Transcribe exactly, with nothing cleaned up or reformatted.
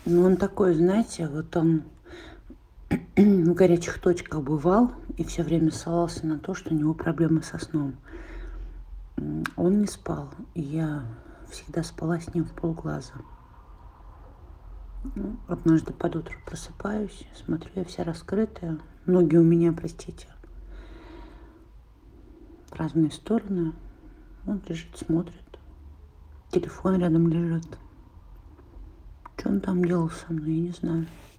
Ну, он такой, знаете, вот он в горячих точках бывал и все время ссылался на то, что у него проблемы со сном. М, Он не спал, и я всегда спала с ним в полглаза. Ну, однажды под утро просыпаюсь, смотрю, я вся раскрытая. Ноги у меня, простите, в разные стороны. Он лежит, смотрит. Телефон рядом лежит. Что он там делал со мной, я не знаю.